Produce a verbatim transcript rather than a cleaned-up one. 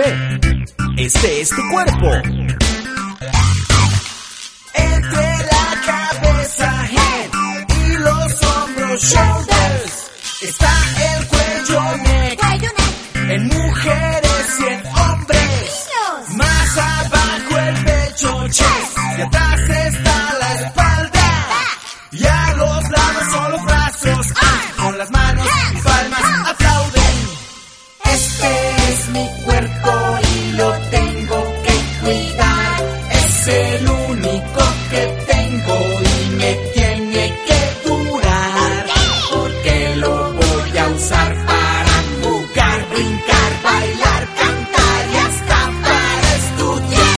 bebé. Este es tu cuerpo. Entre la cabeza, head, y los hombros, shoulders, está el cuello, neck, en mujeres y en hombres. Más abajo el pecho, chest, y atrás está la espalda. Y a los lados son los brazos, ah, con las manos y palmas